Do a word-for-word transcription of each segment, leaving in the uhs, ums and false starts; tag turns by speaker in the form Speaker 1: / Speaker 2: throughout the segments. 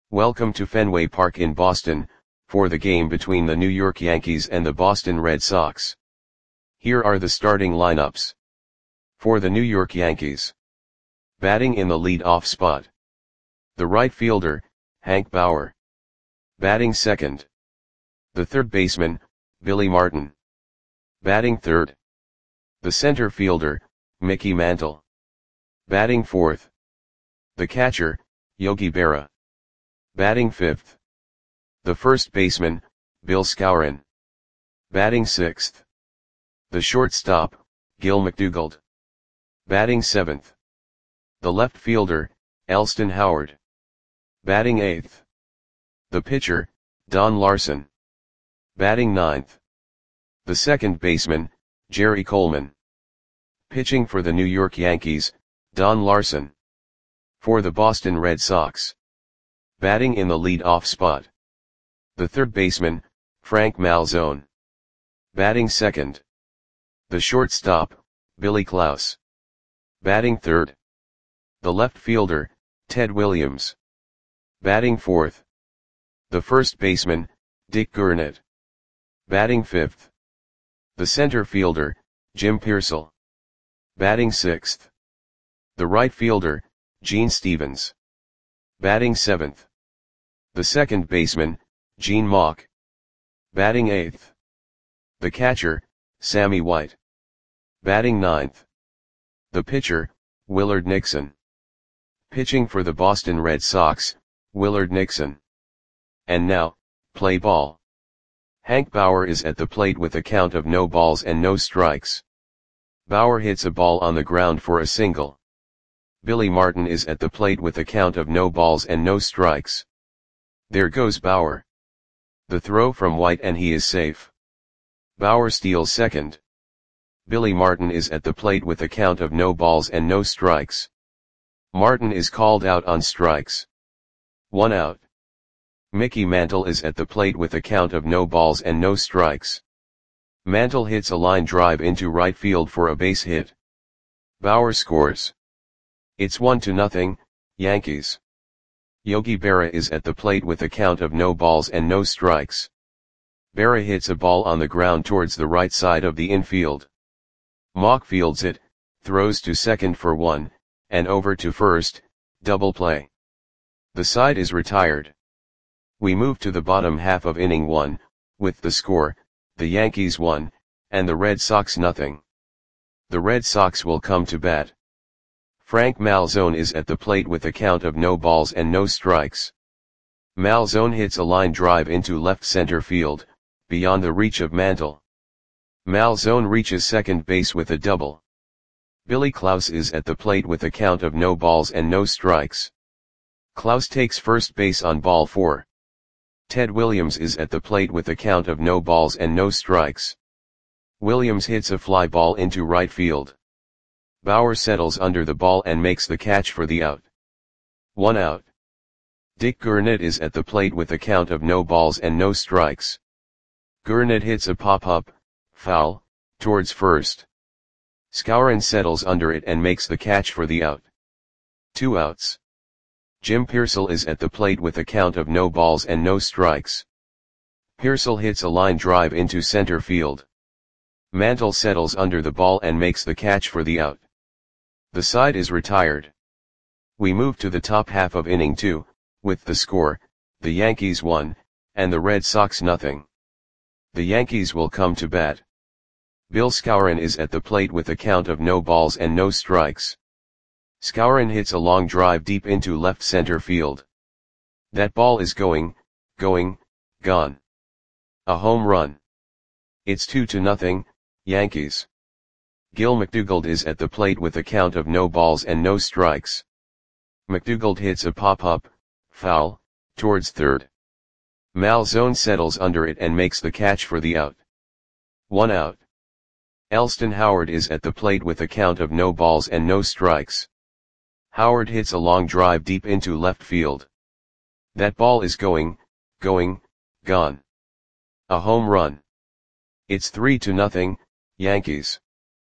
Speaker 1: Welcome to Fenway Park in Boston, for the game between the New York Yankees and the Boston Red Sox. Here are the starting lineups. For the New York Yankees. Batting in the lead-off spot. The right fielder, Hank Bauer. Batting second. The third baseman, Billy Martin. Batting third. The center fielder, Mickey Mantle. Batting fourth. The catcher, Yogi Berra. Batting fifth. The first baseman, Bill Skowron. Batting sixth. The shortstop, Gil McDougald. Batting seventh. The left fielder, Elston Howard. Batting eighth. The pitcher, Don Larsen. Batting ninth. The second baseman, Jerry Coleman. Pitching for the New York Yankees, Don Larsen. For the Boston Red Sox. Batting in the lead-off spot. The third baseman, Frank Malzone. Batting second. The shortstop, Billy Klaus. Batting third. The left fielder, Ted Williams. Batting fourth. The first baseman, Dick Gurnett. Batting fifth. The center fielder, Jim Piersall. Batting sixth. The right fielder, Gene Stevens. Batting seventh. The second baseman, Gene Mauch. Batting eighth. The catcher, Sammy White. Batting ninth. The pitcher, Willard Nixon. Pitching for the Boston Red Sox, Willard Nixon. And now, play ball. Hank Bauer is at the plate with a count of no balls and no strikes. Bauer hits a ball on the ground for a single. Billy Martin is at the plate with a count of no balls and no strikes. There goes Bauer. The throw from White and he is safe. Bauer steals second. Billy Martin is at the plate with a count of no balls and no strikes. Martin is called out on strikes. One out. Mickey Mantle is at the plate with a count of no balls and no strikes. Mantle hits a line drive into right field for a base hit. Bauer scores. It's one to nothing, Yankees. Yogi Berra is at the plate with a count of no balls and no strikes. Berra hits a ball on the ground towards the right side of the infield. Mauch fields it, throws to second for one, and over to first, double play. The side is retired. We move to the bottom half of inning one, with the score, the Yankees one, and the Red Sox nothing. The Red Sox will come to bat. Frank Malzone is at the plate with a count of no balls and no strikes. Malzone hits a line drive into left center field, beyond the reach of Mantle. Malzone reaches second base with a double. Billy Klaus is at the plate with a count of no balls and no strikes. Klaus takes first base on ball four. Ted Williams is at the plate with a count of no balls and no strikes. Williams hits a fly ball into right field. Bauer settles under the ball and makes the catch for the out. One out. Dick Gurnett is at the plate with a count of no balls and no strikes. Gurnett hits a pop-up, foul, towards first. Skowron settles under it and makes the catch for the out. Two outs. Jim Piersall is at the plate with a count of no balls and no strikes. Piersall hits a line drive into center field. Mantle settles under the ball and makes the catch for the out. The side is retired. We move to the top half of inning two, with the score, the Yankees one, and the Red Sox nothing. The Yankees will come to bat. Bill Skowron is at the plate with a count of no balls and no strikes. Skowron hits a long drive deep into left center field. That ball is going, going, gone. A home run. It's two to nothing, Yankees. Gil McDougald is at the plate with a count of no balls and no strikes. McDougald hits a pop-up, foul, towards third. Malzone settles under it and makes the catch for the out. One out. Elston Howard is at the plate with a count of no balls and no strikes. Howard hits a long drive deep into left field. That ball is going, going, gone. A home run. It's three to nothing, Yankees.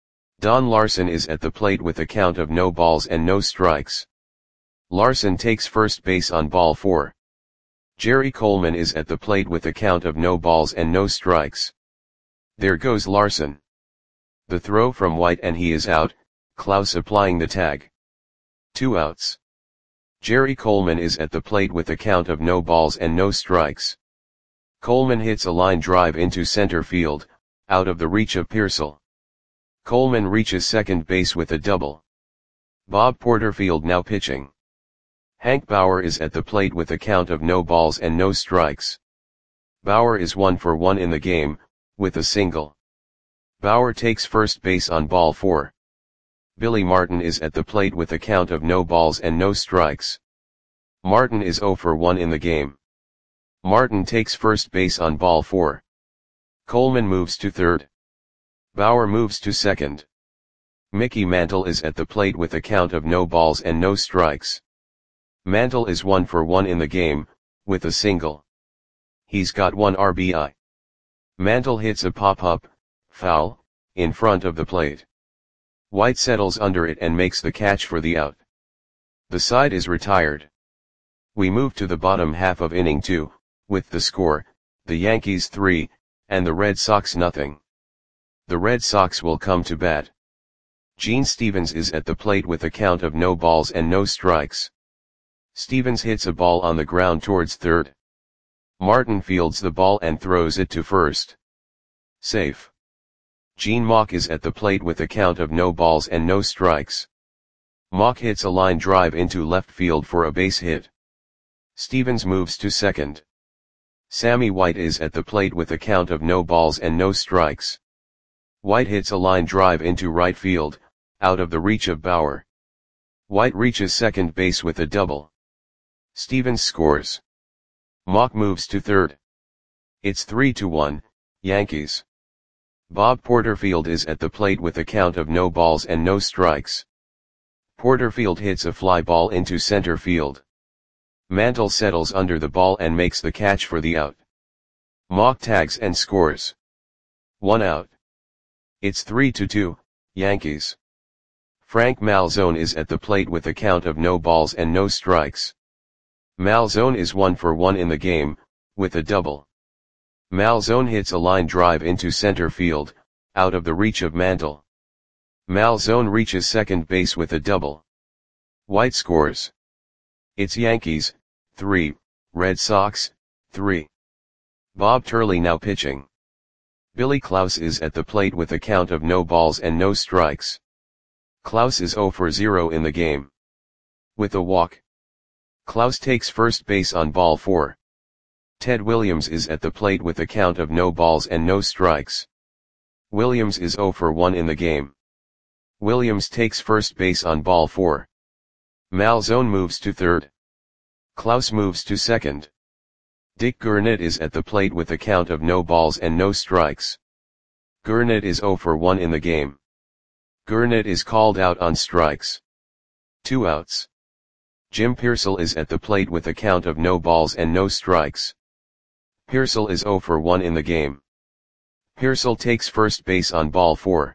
Speaker 1: Don Larsen is at the plate with a count of no balls and no strikes. Larsen takes first base on ball four. Jerry Coleman is at the plate with a count of no balls and no strikes. There goes Larson. The throw from White and he is out, Klaus applying the tag. Two outs. Jerry Coleman is at the plate with a count of no balls and no strikes. Coleman hits a line drive into center field, out of the reach of Pearsall. Coleman reaches second base with a double. Bob Porterfield now pitching. Hank Bauer is at the plate with a count of no balls and no strikes. Bauer is one for one in the game, with a single. Bauer takes first base on ball four. Billy Martin is at the plate with a count of no balls and no strikes. Martin is zero for one in the game. Martin takes first base on ball four. Coleman moves to third. Bauer moves to second. Mickey Mantle is at the plate with a count of no balls and no strikes. Mantle is one for one in the game, with a single. He's got one R B I. Mantle hits a pop-up, foul, in front of the plate. White settles under it and makes the catch for the out. The side is retired. We move to the bottom half of inning two, with the score, the Yankees three, and the Red Sox nothing. The Red Sox will come to bat. Gene Stevens is at the plate with a count of no balls and no strikes. Stevens hits a ball on the ground towards third. Martin fields the ball and throws it to first. Safe. Gene Mauch is at the plate with a count of no balls and no strikes. Mauch hits a line drive into left field for a base hit. Stevens moves to second. Sammy White is at the plate with a count of no balls and no strikes. White hits a line drive into right field, out of the reach of Bauer. White reaches second base with a double. Stevens scores. Mauch moves to third. It's three to one, Yankees. Bob Porterfield is at the plate with a count of no balls and no strikes. Porterfield hits a fly ball into center field. Mantle settles under the ball and makes the catch for the out. Mauch tags and scores. One out. It's three to two, Yankees. Frank Malzone is at the plate with a count of no balls and no strikes. Malzone is one for one in the game, with a double. Malzone hits a line drive into center field, out of the reach of Mantle. Malzone reaches second base with a double. White scores. It's Yankees, three, Red Sox, three. Bob Turley now pitching. Billy Klaus is at the plate with a count of no balls and no strikes. Klaus is zero for zero in the game. With a walk. Klaus takes first base on ball four. Ted Williams is at the plate with a count of no balls and no strikes. Williams is zero for one in the game. Williams takes first base on ball four. Malzone moves to third. Klaus moves to second. Dick Gurnett is at the plate with a count of no balls and no strikes. Gurnett is zero for one in the game. Gurnett is called out on strikes. Two outs. Jim Pearsall is at the plate with a count of no balls and no strikes. Pearsall is zero for one in the game. Pearsall takes first base on ball four.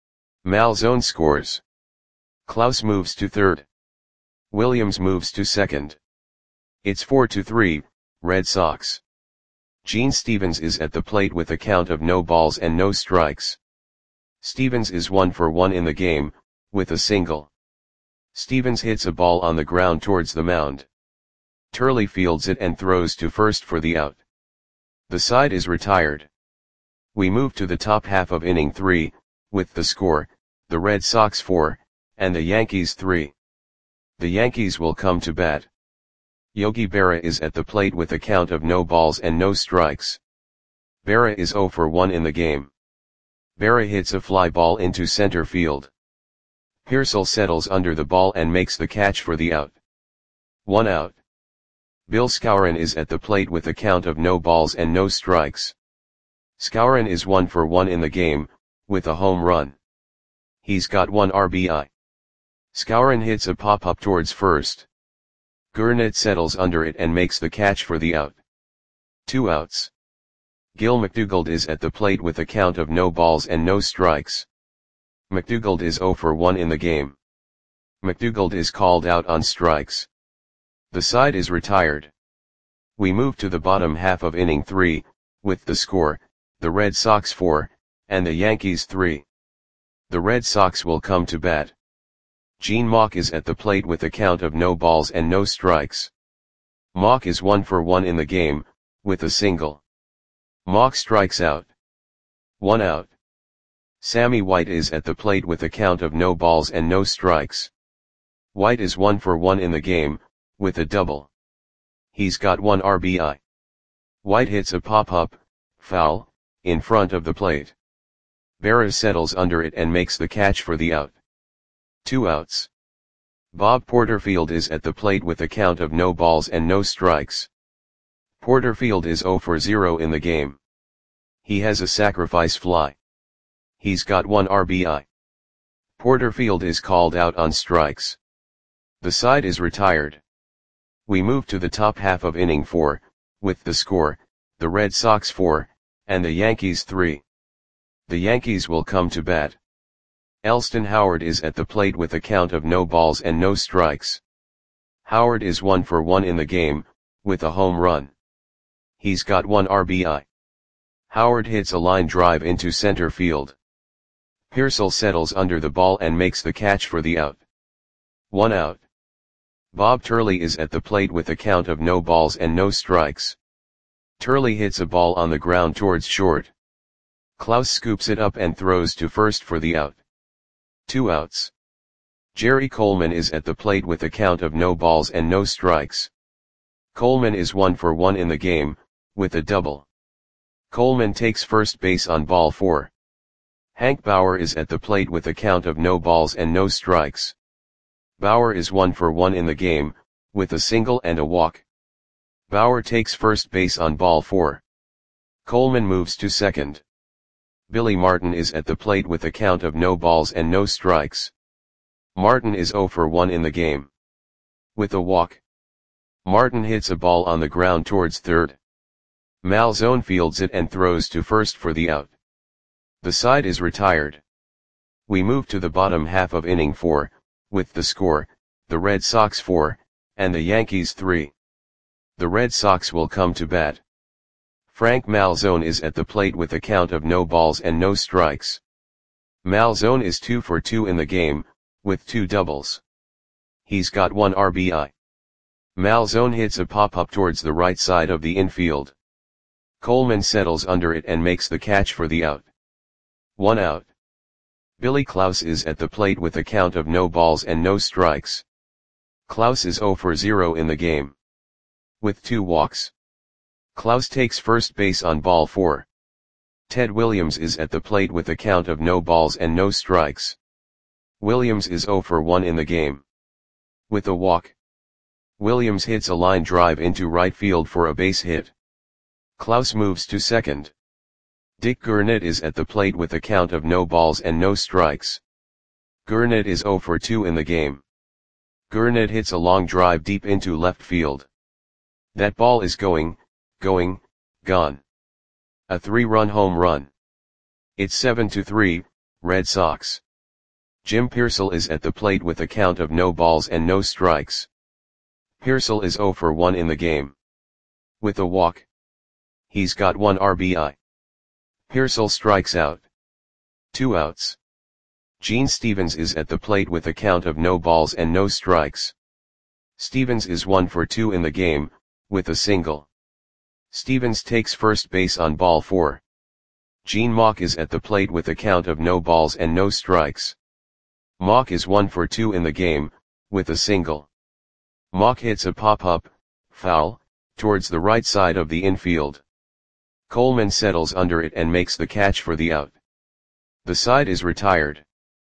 Speaker 1: Malzone scores. Klaus moves to third. Williams moves to second. It's four to three, Red Sox. Gene Stevens is at the plate with a count of no balls and no strikes. Stevens is one for one in the game, with a single. Stevens hits a ball on the ground towards the mound. Turley fields it and throws to first for the out. The side is retired. We move to the top half of inning three, with the score, the Red Sox four, and the Yankees three. The Yankees will come to bat. Yogi Berra is at the plate with a count of no balls and no strikes. Berra is zero for one in the game. Berra hits a fly ball into center field. Pearsall settles under the ball and makes the catch for the out. One out. Bill Skowron is at the plate with a count of no balls and no strikes. Skowron is one for one in the game, with a home run. He's got one R B I. Skowron hits a pop-up towards first. Gurnett settles under it and makes the catch for the out. Two outs. Gil McDougald is at the plate with a count of no balls and no strikes. McDougald is zero for one in the game. McDougald is called out on strikes. The side is retired. We move to the bottom half of inning three, with the score, the Red Sox four, and the Yankees three. The Red Sox will come to bat. Gene Mauch is at the plate with a count of no balls and no strikes. Mauch is one for one in the game, with a single. Mauch strikes out. One out. Sammy White is at the plate with a count of no balls and no strikes. White is one for one in the game, with a double. He's got one R B I. White hits a pop-up, foul, in front of the plate. Berra settles under it and makes the catch for the out. Two outs. Bob Porterfield is at the plate with a count of no balls and no strikes. Porterfield is zero for zero in the game. He has a sacrifice fly. He's got one R B I. Porterfield is called out on strikes. The side is retired. We move to the top half of inning four, with the score, the Red Sox four, and the Yankees three. The Yankees will come to bat. Elston Howard is at the plate with a count of no balls and no strikes. Howard is one for one in the game, with a home run. He's got one R B I. Howard hits a line drive into center field. Pearsall settles under the ball and makes the catch for the out. One out. Bob Turley is at the plate with a count of no balls and no strikes. Turley hits a ball on the ground towards short. Klaus scoops it up and throws to first for the out. Two outs. Jerry Coleman is at the plate with a count of no balls and no strikes. Coleman is one for one in the game, with a double. Coleman takes first base on ball four. Hank Bauer is at the plate with a count of no balls and no strikes. Bauer is one for one in the game, with a single and a walk. Bauer takes first base on ball four. Coleman moves to second. Billy Martin is at the plate with a count of no balls and no strikes. Martin is zero for one in the game. With a walk. Martin hits a ball on the ground towards third. Malzone fields it and throws to first for the out. The side is retired. We move to the bottom half of inning four, with the score, the Red Sox four, and the Yankees three. The Red Sox will come to bat. Frank Malzone is at the plate with a count of no balls and no strikes. Malzone is two for two in the game, with two doubles. He's got one R B I. Malzone hits a pop-up towards the right side of the infield. Coleman settles under it and makes the catch for the out. One out. Billy Klaus is at the plate with a count of no balls and no strikes. Klaus is zero for zero in the game. With two walks. Klaus takes first base on ball four. Ted Williams is at the plate with a count of no balls and no strikes. Williams is zero for one in the game. With a walk. Williams hits a line drive into right field for a base hit. Klaus moves to second. Dick Gurnett is at the plate with a count of no balls and no strikes. Gurnett is zero for two in the game. Gurnett hits a long drive deep into left field. That ball is going, going, gone. A three-run home run. It's seven to three, Red Sox. Jim Pearsall is at the plate with a count of no balls and no strikes. Pearsall is zero for one in the game. With a walk. He's got one R B I. Pearsall strikes out. Two outs. Gene Stevens is at the plate with a count of no balls and no strikes. Stevens is one for two in the game, with a single. Stevens takes first base on ball four. Gene Mauch is at the plate with a count of no balls and no strikes. Mauch is one for two in the game, with a single. Mauch hits a pop-up, foul, towards the right side of the infield. Coleman settles under it and makes the catch for the out. The side is retired.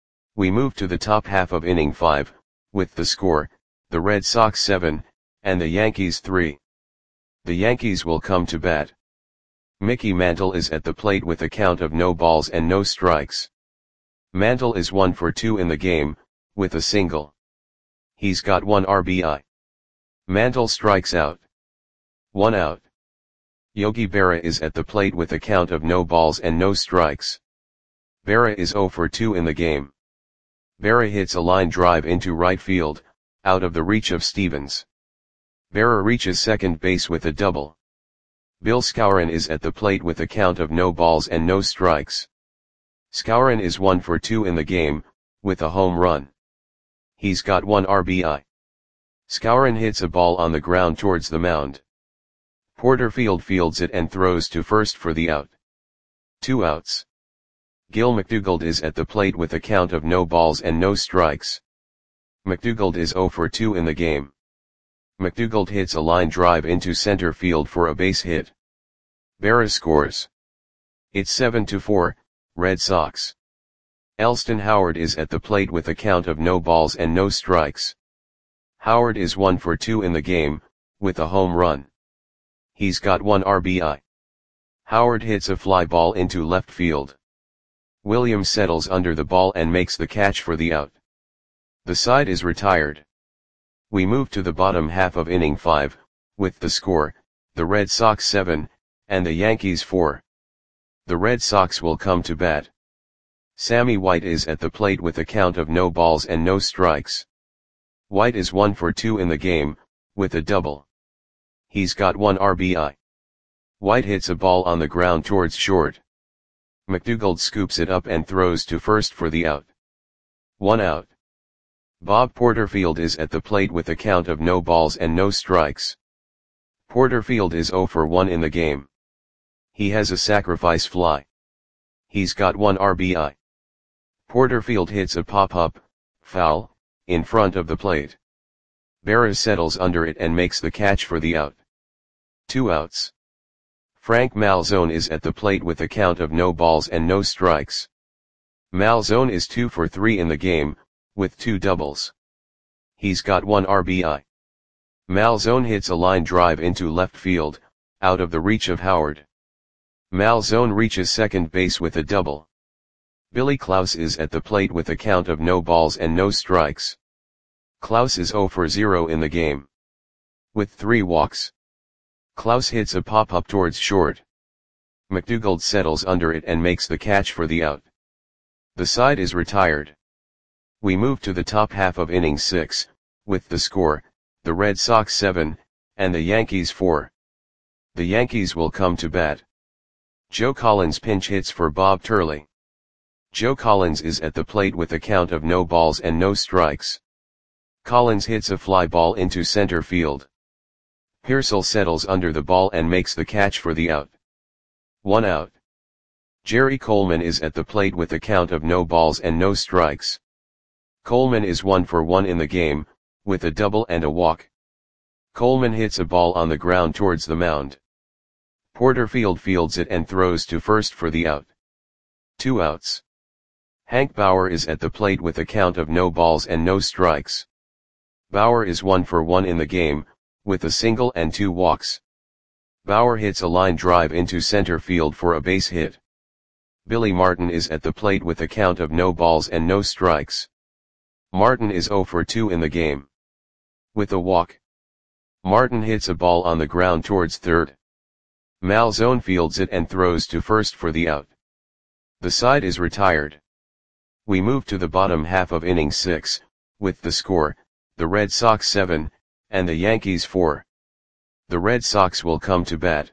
Speaker 1: We move to the top half of inning five, with the score, the Red Sox seven, and the Yankees three. The Yankees will come to bat. Mickey Mantle is at the plate with a count of no balls and no strikes. Mantle is one for two in the game, with a single. He's got one R B I. Mantle strikes out. One out. Yogi Berra is at the plate with a count of no balls and no strikes. Berra is zero for two in the game. Berra hits a line drive into right field, out of the reach of Stevens. Berra reaches second base with a double. Bill Skowron is at the plate with a count of no balls and no strikes. Skowron is one for two in the game, with a home run. He's got one R B I. Skowron hits a ball on the ground towards the mound. Porterfield fields it and throws to first for the out. Two outs. Gil McDougald is at the plate with a count of no balls and no strikes. McDougald is zero for two in the game. McDougald hits a line drive into center field for a base hit. Berra scores. It's seven to four, Red Sox. Elston Howard is at the plate with a count of no balls and no strikes. Howard is one for two in the game, with a home run. He's got one R B I. Howard hits a fly ball into left field. Williams settles under the ball and makes the catch for the out. The side is retired. We move to the bottom half of inning five, with the score, the Red Sox seven, and the Yankees four. The Red Sox will come to bat. Sammy White is at the plate with a count of no balls and no strikes. White is one for two in the game, with a double. He's got one R B I. White hits a ball on the ground towards short. McDougald scoops it up and throws to first for the out. One out. Bob Porterfield is at the plate with a count of no balls and no strikes. Porterfield is zero for one in the game. He has a sacrifice fly. He's got one R B I. Porterfield hits a pop-up, foul, in front of the plate. Berra settles under it and makes the catch for the out. Two outs. Frank Malzone is at the plate with a count of no balls and no strikes. Malzone is two for three in the game, with two doubles. He's got one R B I. Malzone hits a line drive into left field, out of the reach of Howard. Malzone reaches second base with a double. Billy Klaus is at the plate with a count of no balls and no strikes. Klaus is zero for zero in the game. With three walks. Klaus hits a pop-up towards short. McDougald settles under it and makes the catch for the out. The side is retired. We move to the top half of inning six, with the score, the Red Sox seven, and the Yankees four. The Yankees will come to bat. Joe Collins pinch hits for Bob Turley. Joe Collins is at the plate with a count of no balls and no strikes. Collins hits a fly ball into center field. Pearsall settles under the ball and makes the catch for the out. One out. Jerry Coleman is at the plate with a count of no balls and no strikes. Coleman is one for one in the game, with a double and a walk. Coleman hits a ball on the ground towards the mound. Porterfield fields it and throws to first for the out. Two outs. Hank Bauer is at the plate with a count of no balls and no strikes. Bauer is one for one in the game, with a single and two walks. Bauer hits a line drive into center field for a base hit. Billy Martin is at the plate with a count of no balls and no strikes. Martin is zero for two in the game. With a walk. Martin hits a ball on the ground towards third. Malzone fields it and throws to first for the out. The side is retired. We move to the bottom half of inning six, with the score, the Red Sox seven, and the Yankees four. The Red Sox will come to bat.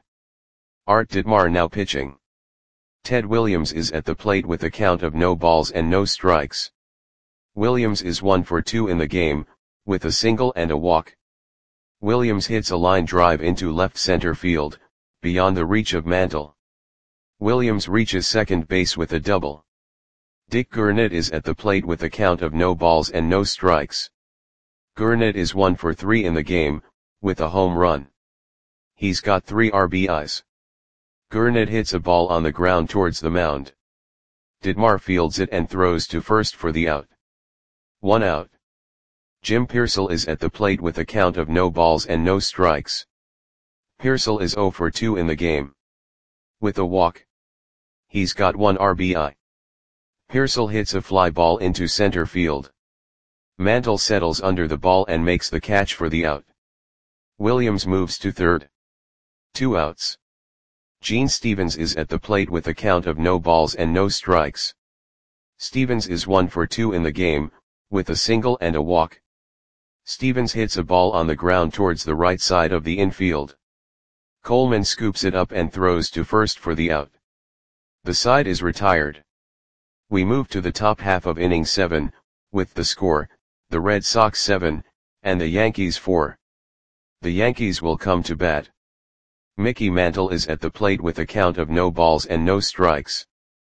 Speaker 1: Art Ditmar now pitching. Ted Williams is at the plate with a count of no balls and no strikes. Williams is one for two in the game, with a single and a walk. Williams hits a line drive into left center field, beyond the reach of Mantle. Williams reaches second base with a double. Dick Gurnett is at the plate with a count of no balls and no strikes. Gurnett is one for three in the game, with a home run. He's got three R B Is. Gurnett hits a ball on the ground towards the mound. Ditmar fields it and throws to first for the out. One out. Jim Pearsall is at the plate with a count of no balls and no strikes. Pearsall is zero for two in the game. With a walk. He's got one R B I. Pearsall hits a fly ball into center field. Mantle settles under the ball and makes the catch for the out. Williams moves to third. Two outs. Gene Stevens is at the plate with a count of no balls and no strikes. Stevens is one for two in the game, with a single and a walk. Stevens hits a ball on the ground towards the right side of the infield. Coleman scoops it up and throws to first for the out. The side is retired. We move to the top half of inning seven, with the score, the Red Sox seven, and the Yankees four. The Yankees will come to bat. Mickey Mantle is at the plate with a count of no balls and no strikes.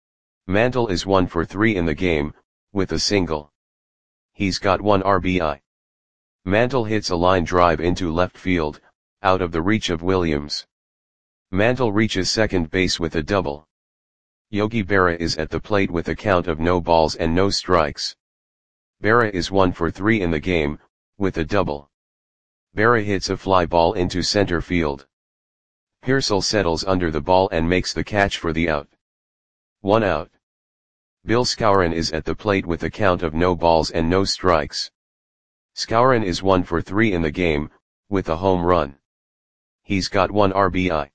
Speaker 1: Mantle is one for three in the game, with a single. He's got one R B I. Mantle hits a line drive into left field, out of the reach of Williams. Mantle reaches second base with a double. Yogi Berra is at the plate with a count of no balls and no strikes. Berra is one for three in the game, with a double. Berra hits a fly ball into center field. Pearsall settles under the ball and makes the catch for the out. One out. Bill Skowron is at the plate with a count of no balls and no strikes. Skowron is one for three in the game, with a home run. He's got one R B I.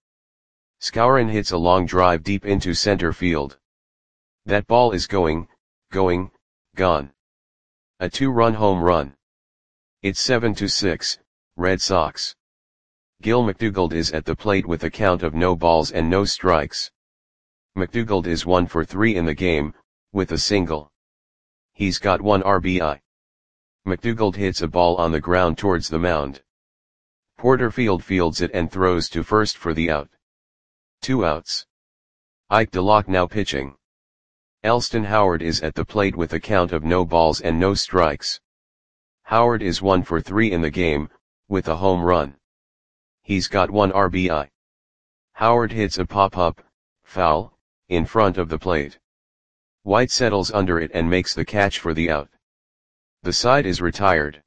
Speaker 1: Skowron hits a long drive deep into center field. That ball is going, going, gone. A two-run home run. It's seven to six, Red Sox. Gil McDougald is at the plate with a count of no balls and no strikes. McDougald is one for three in the game, with a single. He's got one R B I. McDougald hits a ball on the ground towards the mound. Porterfield fields it and throws to first for the out. Two outs. Ike DeLock now pitching. Elston Howard is at the plate with a count of no balls and no strikes. Howard is one for three in the game, with a home run. He's got one R B I. Howard hits a pop-up, foul, in front of the plate. White settles under it and makes the catch for the out. The side is retired.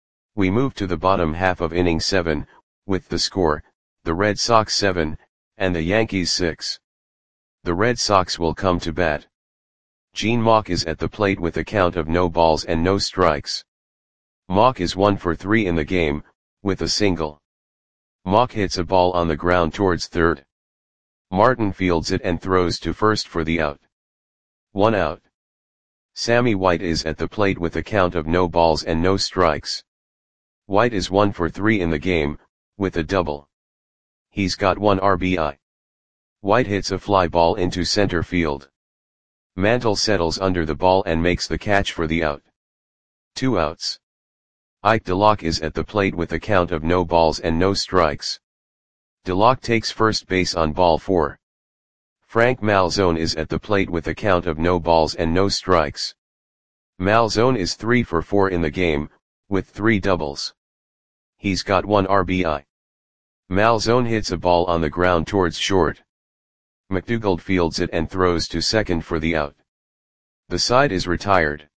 Speaker 1: We move to the bottom half of inning seven, with the score, the Red Sox seven, and the Yankees six. The Red Sox will come to bat. Gene Mauch is at the plate with a count of no balls and no strikes. Mauch is one for three in the game, with a single. Mauch hits a ball on the ground towards third. Martin fields it and throws to first for the out. One out. Sammy White is at the plate with a count of no balls and no strikes. White is one for three in the game, with a double. He's got one R B I. White hits a fly ball into center field. Mantle settles under the ball and makes the catch for the out. Two outs. Ike DeLock is at the plate with a count of no balls and no strikes. DeLock takes first base on ball four. Frank Malzone is at the plate with a count of no balls and no strikes. Malzone is three for four in the game, with three doubles. He's got one R B I. Malzone hits a ball on the ground towards short. McDougald fields it and throws to second for the out. The side is retired.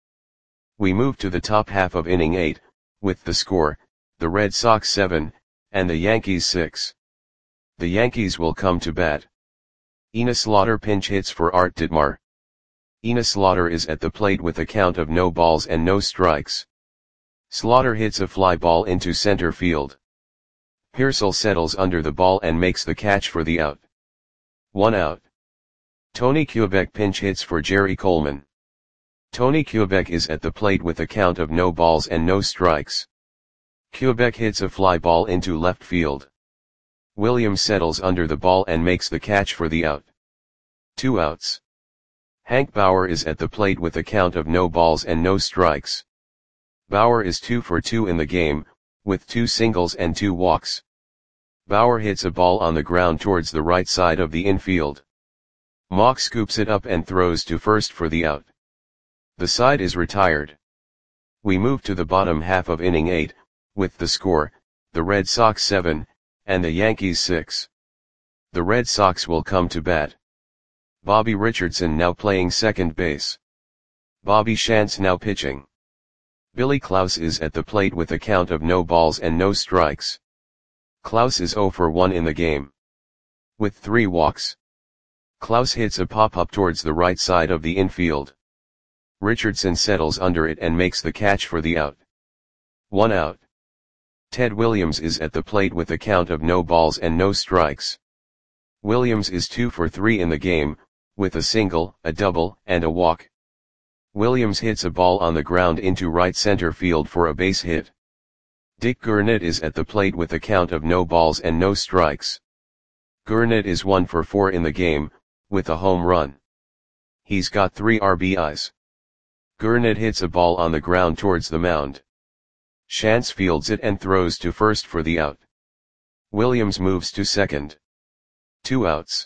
Speaker 1: We move to the top half of inning eight, with the score, the Red Sox seven, and the Yankees six. The Yankees will come to bat. Enos Slaughter pinch hits for Art Ditmar. Enos Slaughter is at the plate with a count of no balls and no strikes. Slaughter hits a fly ball into center field. Pearsall settles under the ball and makes the catch for the out. One out. Tony Kubek pinch hits for Jerry Coleman. Tony Kubek is at the plate with a count of no balls and no strikes. Kubek hits a fly ball into left field. Williams settles under the ball and makes the catch for the out. Two outs. Hank Bauer is at the plate with a count of no balls and no strikes. Bauer is two for two in the game, with two singles and two walks. Bauer hits a ball on the ground towards the right side of the infield. Mauch scoops it up and throws to first for the out. The side is retired. We move to the bottom half of inning eight, with the score, the Red Sox seven, and the Yankees six. The Red Sox will come to bat. Bobby Richardson now playing second base. Bobby Shantz now pitching. Billy Klaus is at the plate with a count of no balls and no strikes. Klaus is zero for one in the game. With three walks. Klaus hits a pop-up towards the right side of the infield. Richardson settles under it and makes the catch for the out. One out. Ted Williams is at the plate with a count of no balls and no strikes. Williams is two for three in the game, with a single, a double, and a walk. Williams hits a ball on the ground into right center field for a base hit. Dick Gurnett is at the plate with a count of no balls and no strikes. Gurnett is one for four in the game, with a home run. He's got three R B Is. Gurnett hits a ball on the ground towards the mound. Shantz fields it and throws to first for the out. Williams moves to second. Two outs.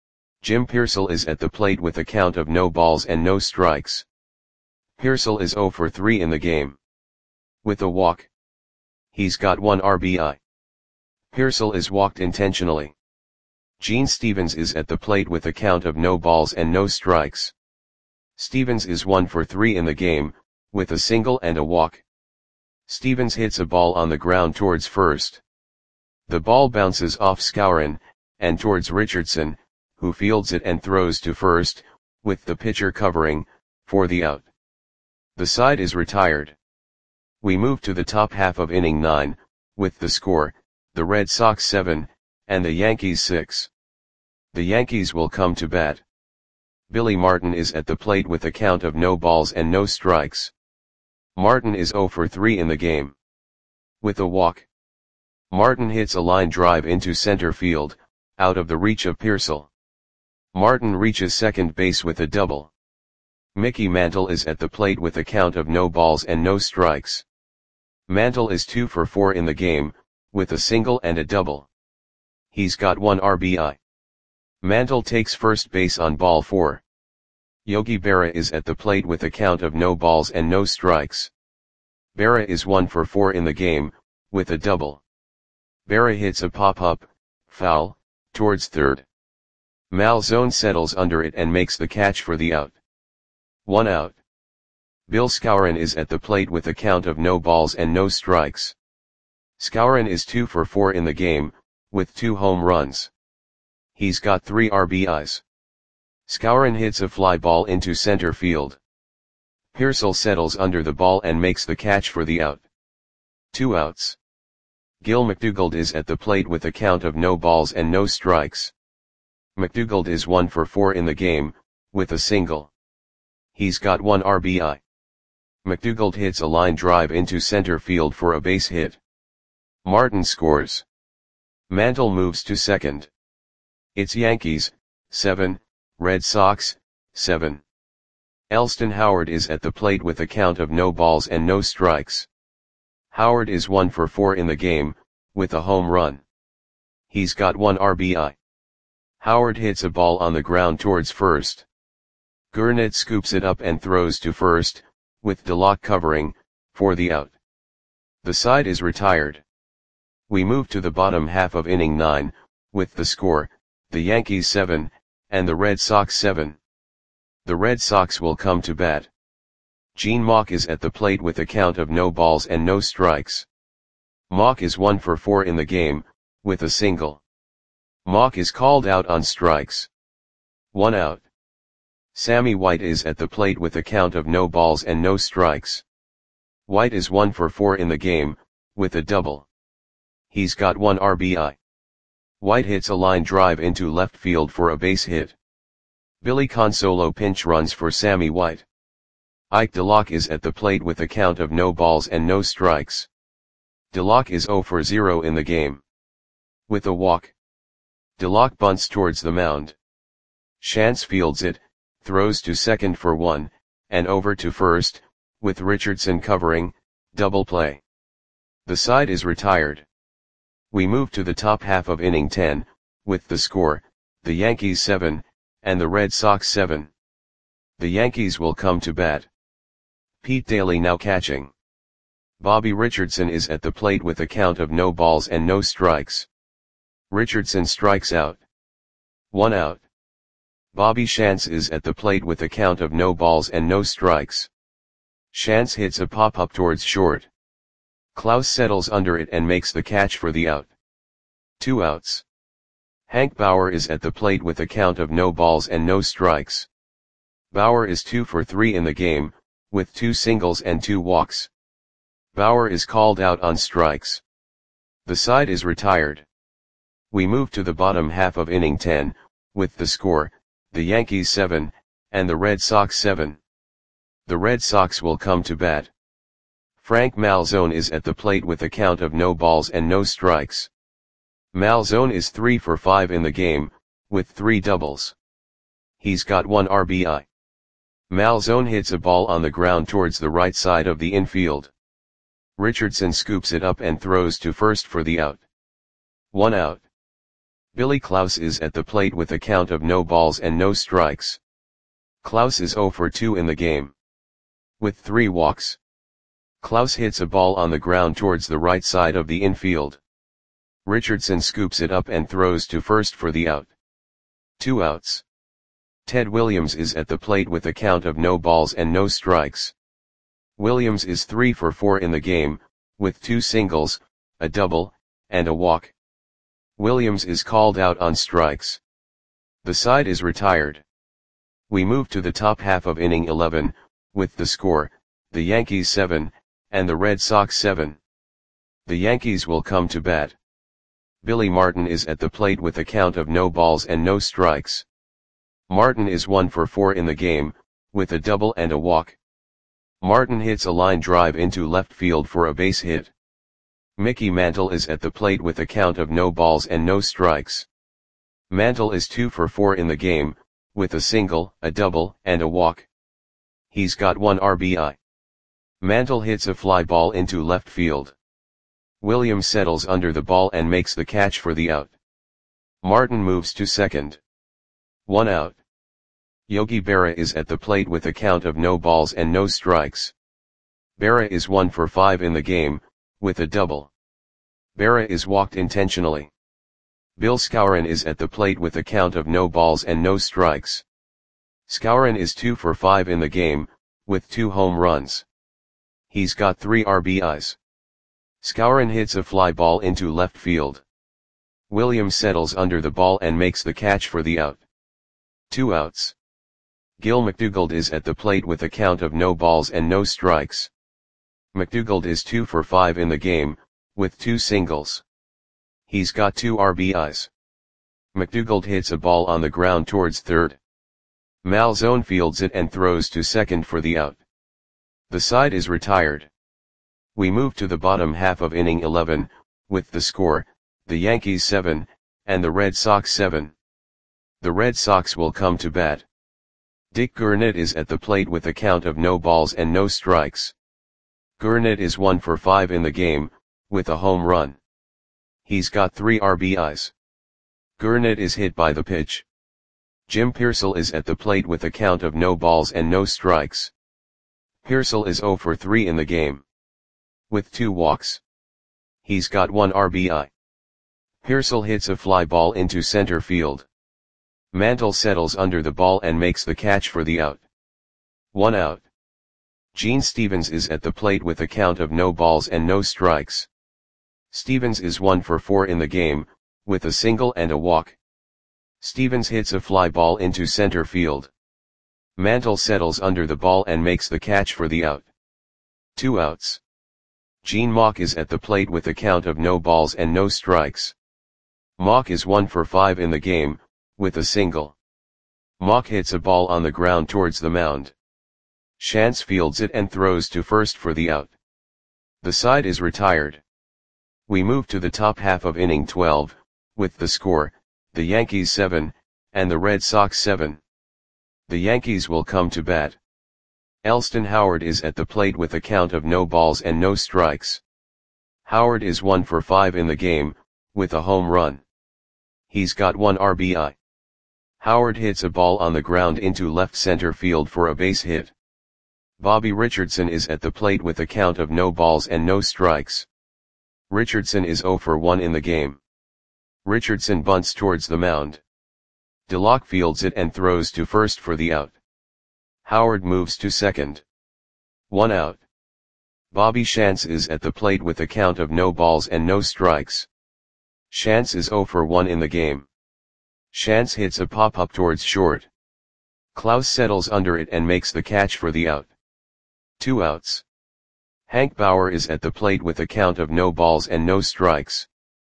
Speaker 1: Jim Piersall is at the plate with a count of no balls and no strikes. Piersall is zero for three in the game. With a walk. He's got one R B I. Piersall is walked intentionally. Gene Stevens is at the plate with a count of no balls and no strikes. Stevens is one for three in the game, with a single and a walk. Stevens hits a ball on the ground towards first. The ball bounces off Skowron, and towards Richardson, who fields it and throws to first, with the pitcher covering, for the out. The side is retired. We move to the top half of inning nine, with the score, the Red Sox seven, and the Yankees six. The Yankees will come to bat. Billy Martin is at the plate with a count of no balls and no strikes. Martin is zero for three in the game. With a walk. Martin hits a line drive into center field, out of the reach of Piersall. Martin reaches second base with a double. Mickey Mantle is at the plate with a count of no balls and no strikes. Mantle is two for four in the game, with a single and a double. He's got one R B I. Mantle takes first base on ball four. Yogi Berra is at the plate with a count of no balls and no strikes. Berra is one for four in the game, with a double. Berra hits a pop-up, foul, towards third. Malzone settles under it and makes the catch for the out. One out. Bill Skowron is at the plate with a count of no balls and no strikes. Skowron is two for four in the game, with two home runs. He's got three R B Is. Skowron hits a fly ball into center field. Piersall settles under the ball and makes the catch for the out. Two outs. Gil McDougald is at the plate with a count of no balls and no strikes. McDougald is one for four in the game, with a single. He's got one R B I. McDougald hits a line drive into center field for a base hit. Martin scores. Mantle moves to second. It's Yankees, seven, Red Sox, seven. Elston Howard is at the plate with a count of no balls and no strikes. Howard is one for four in the game, with a home run. He's got one R B I. Howard hits a ball on the ground towards first. Gurnett scoops it up and throws to first, with DeLocke covering, for the out. The side is retired. We move to the bottom half of inning nine, with the score, the Yankees seven, and the Red Sox seven. The Red Sox will come to bat. Gene Mauch is at the plate with a count of no balls and no strikes. Mauch is one for four in the game, with a single. Mauch is called out on strikes. One out. Sammy White is at the plate with a count of no balls and no strikes. White is one for four in the game, with a double. He's got one R B I. White hits a line drive into left field for a base hit. Billy Consolo pinch runs for Sammy White. Ike DeLocke is at the plate with a count of no balls and no strikes. DeLocke is zero for zero in the game. With a walk. DeLocke bunts towards the mound. Shantz fields it, throws to second for one, and over to first, with Richardson covering, double play. The side is retired. We move to the top half of inning ten, with the score, the Yankees seven, and the Red Sox seven. The Yankees will come to bat. Pete Daly now catching. Bobby Richardson is at the plate with a count of no balls and no strikes. Richardson strikes out. One out. Bobby Shantz is at the plate with a count of no balls and no strikes. Shantz hits a pop-up towards short. Klaus settles under it and makes the catch for the out. Two outs. Hank Bauer is at the plate with a count of no balls and no strikes. Bauer is two for three in the game, with two singles and two walks. Bauer is called out on strikes. The side is retired. We move to the bottom half of inning ten, with the score, the Yankees seven, and the Red Sox seven. The Red Sox will come to bat. Frank Malzone is at the plate with a count of no balls and no strikes. Malzone is three for five in the game, with three doubles. He's got one R B I. Malzone hits a ball on the ground towards the right side of the infield. Richardson scoops it up and throws to first for the out. One out. Billy Klaus is at the plate with a count of no balls and no strikes. Klaus is zero for two in the game. With three walks. Klaus hits a ball on the ground towards the right side of the infield. Richardson scoops it up and throws to first for the out. Two outs. Ted Williams is at the plate with a count of no balls and no strikes. Williams is three for four in the game, with two singles, a double, and a walk. Williams is called out on strikes. The side is retired. We move to the top half of inning eleven, with the score, the Yankees seven, and the Red Sox seven. The Yankees will come to bat. Billy Martin is at the plate with a count of no balls and no strikes. Martin is one for four in the game, with a double and a walk. Martin hits a line drive into left field for a base hit. Mickey Mantle is at the plate with a count of no balls and no strikes. Mantle is two for four in the game, with a single, a double, and a walk. He's got one R B I. Mantle hits a fly ball into left field. Williams settles under the ball and makes the catch for the out. Martin moves to second. One out. Yogi Berra is at the plate with a count of no balls and no strikes. Berra is one for five in the game, with a double. Berra is walked intentionally. Bill Skowron is at the plate with a count of no balls and no strikes. Skowron is two for five in the game, with two home runs. He's got three R B Is. Skowron hits a fly ball into left field. Williams settles under the ball and makes the catch for the out. Two outs. Gil McDougald is at the plate with a count of no balls and no strikes. McDougald is two for five in the game, with two singles. He's got two R B Is. McDougald hits a ball on the ground towards third. Malzone fields it and throws to second for the out. The side is retired. We move to the bottom half of inning eleven, with the score, the Yankees seven, and the Red Sox seven. The Red Sox will come to bat. Dick Gurnett is at the plate with a count of no balls and no strikes. Gurnett is one for five in the game, with a home run. He's got three R B Is. Gurnett is hit by the pitch. Jim Piersall is at the plate with a count of no balls and no strikes. Piersall is zero for three in the game. With two walks. He's got one R B I. Piersall hits a fly ball into center field. Mantle settles under the ball and makes the catch for the out. One out. Gene Stevens is at the plate with a count of no balls and no strikes. Stevens is one for four in the game, with a single and a walk. Stevens hits a fly ball into center field. Mantle settles under the ball and makes the catch for the out. Two outs. Gene Mauch is at the plate with a count of no balls and no strikes. Mauch is one for five in the game, with a single. Mauch hits a ball on the ground towards the mound. Shantz fields it and throws to first for the out. The side is retired. We move to the top half of inning twelve, with the score, the Yankees seven, and the Red Sox seven. The Yankees will come to bat. Elston Howard is at the plate with a count of no balls and no strikes. Howard is one for five in the game, with a home run. He's got one R B I. Howard hits a ball on the ground into left center field for a base hit. Bobby Richardson is at the plate with a count of no balls and no strikes. Richardson is zero for one in the game. Richardson bunts towards the mound. DeLocke fields it and throws to first for the out. Howard moves to second. One out. Bobby Shantz is at the plate with a count of no balls and no strikes. Shantz is zero for one in the game. Shantz hits a pop-up towards short. Klaus settles under it and makes the catch for the out. Two outs. Hank Bauer is at the plate with a count of no balls and no strikes.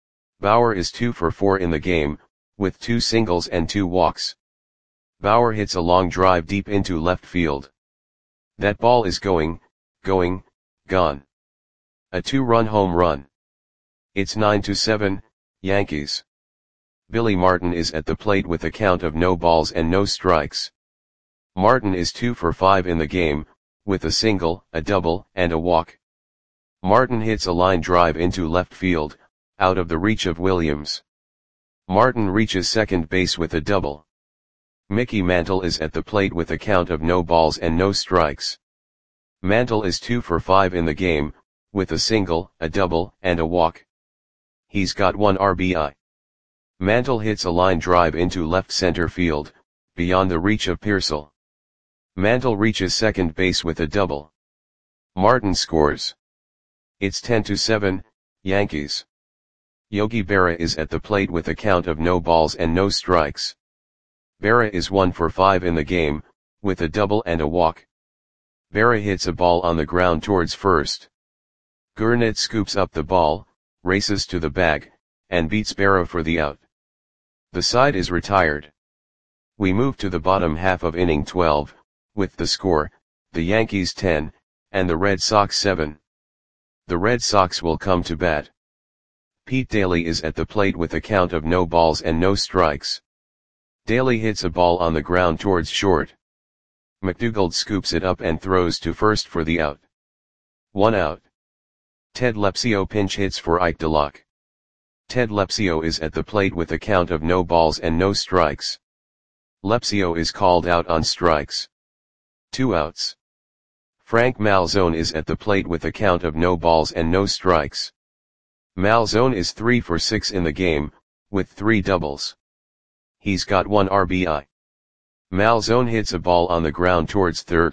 Speaker 1: Bauer is two for four in the game, with two singles and two walks. Bauer hits a long drive deep into left field. That ball is going, going, gone. A two-run home run. It's nine to seven, Yankees. Billy Martin is at the plate with a count of no balls and no strikes. Martin is two for five in the game, with a single, a double, and a walk. Martin hits a line drive into left field, out of the reach of Williams. Martin reaches second base with a double. Mickey Mantle is at the plate with a count of no balls and no strikes. Mantle is two for five in the game, with a single, a double, and a walk. He's got one R B I. Mantle hits a line drive into left center field, beyond the reach of Pearsall. Mantle reaches second base with a double. Martin scores. It's ten to seven, Yankees. Yogi Berra is at the plate with a count of no balls and no strikes. Berra is one for five in the game, with a double and a walk. Berra hits a ball on the ground towards first. Gurnett scoops up the ball, races to the bag, and beats Berra for the out. The side is retired. We move to the bottom half of inning twelve, with the score, the Yankees ten, and the Red Sox seven. The Red Sox will come to bat. Pete Daly is at the plate with a count of no balls and no strikes. Daly hits a ball on the ground towards short. McDougald scoops it up and throws to first for the out. One out. Ted Lepsio pinch hits for Ike DeLock. Ted Lepsio is at the plate with a count of no balls and no strikes. Lepsio is called out on strikes. Two outs. Frank Malzone is at the plate with a count of no balls and no strikes. Malzone is three for six in the game, with three doubles. He's got one R B I. Malzone hits a ball on the ground towards third.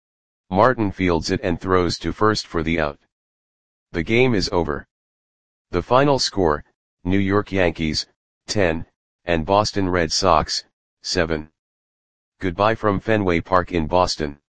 Speaker 1: Martin fields it and throws to first for the out. The game is over. The final score, New York Yankees, ten, and Boston Red Sox, seven. Goodbye from Fenway Park in Boston.